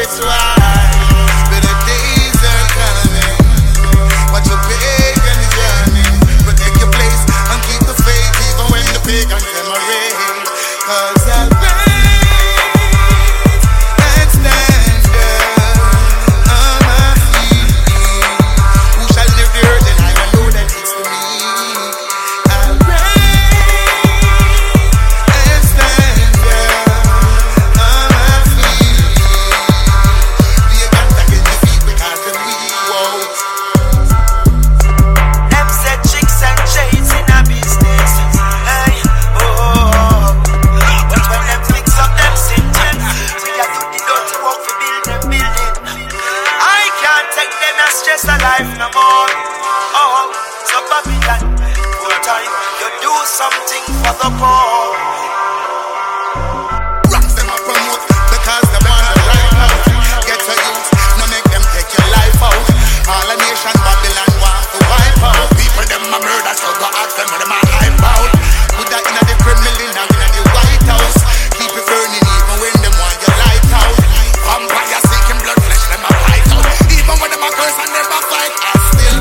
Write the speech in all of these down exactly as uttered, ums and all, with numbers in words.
it's right. Better days are coming. Watch your pagan journey. Protect your place and keep the faith even when the pagans them are rain. Cause I'll raise and stand up on my feet. Who shall live the earth and I will know that it's to me. I'll raise and stand up on my feet. Pagans against the feet because of me. Whoa. Them said chicks and shades in a business. Hey, oh. But when them fix up them symptoms, we a do the dirty work for build them building. I can't take them as stress a life no more. Oh, so Babylon, full time, you do something for the poor. Rocks them a promote because they want the right out. Get a youth, no make them take your life out. All a nation Babylon want to wipe out. People them a murder, so go ask them what them a hype out. Put that in the Kremlin and in the White House. Keep it burning even when them want your light out. Vampire seeking blood flesh, them a fight out. Even when them a curse and them a fight, I still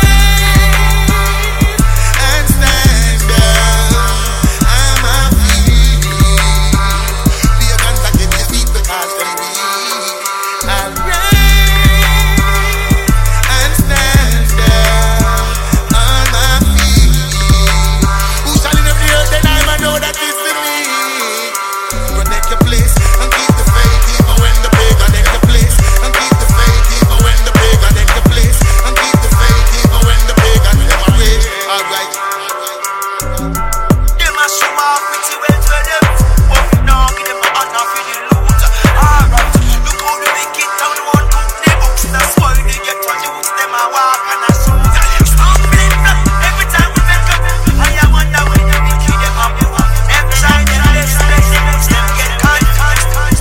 live and stand up on my feet. Pagans against the feet because them weak. I'll rise and stand up on my feet. Who shall in the earth and I will know that it's to me. Protect your place and keep the faith even when the pagan take the place. And keep the faith even when the pagan take the place. And keep the faith even when the pagan them away. Alright. Them a show off pretty well to them. But we now give them a honor for the loot. Alright, look how the wicked town won't cook the books. That's why they get to use them a walk and a shoot. Stumbling block every time we make up. I am wonder when the wicked them up. Them try them best, best, best. Them get caught, caught, caught.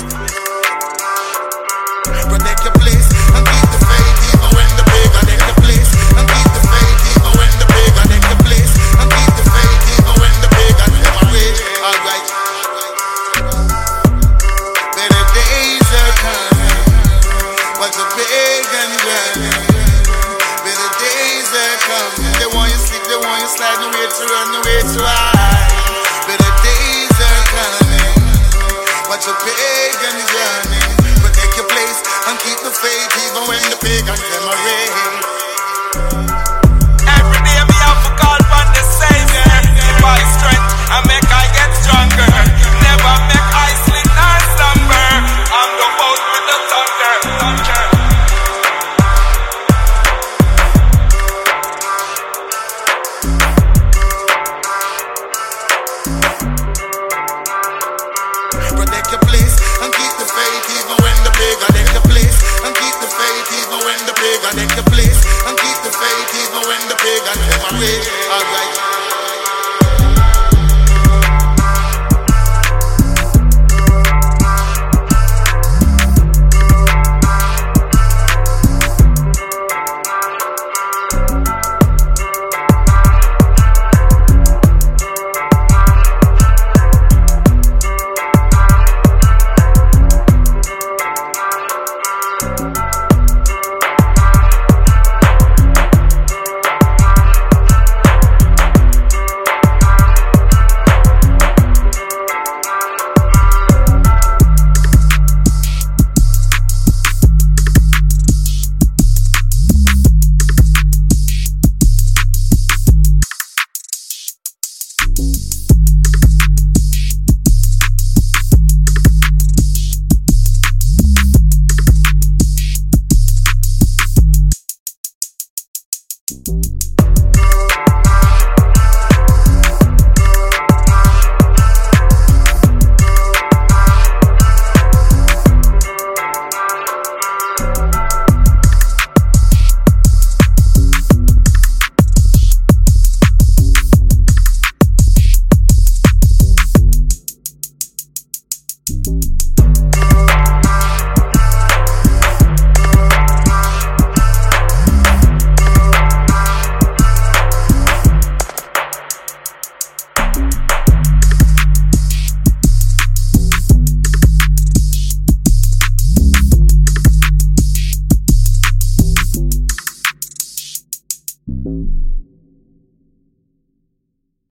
Protect your place and keep the faith even when the pagan take the place. And keep the faith even when the pagan take the place. And keep the faith even when the pagan them away. Alright. Better days are coming. Watch the pagan journey. Better days are coming. They want you sleep, they want you slide, no way to run, no way to hide. Better days are coming. Watch your pagan journey. Protect your place and keep the faith even when the pagans them are rain. Every day me have to call upon the Savior. Give I strength and make I get stronger. Never make I sleep nor slumber. I'm the boat with the thunder, thunder. Protect your place and keep the faith even when the pagan take the place. And keep the faith even when the pagan take the place. And keep the faith even when the pagan them away. Alright.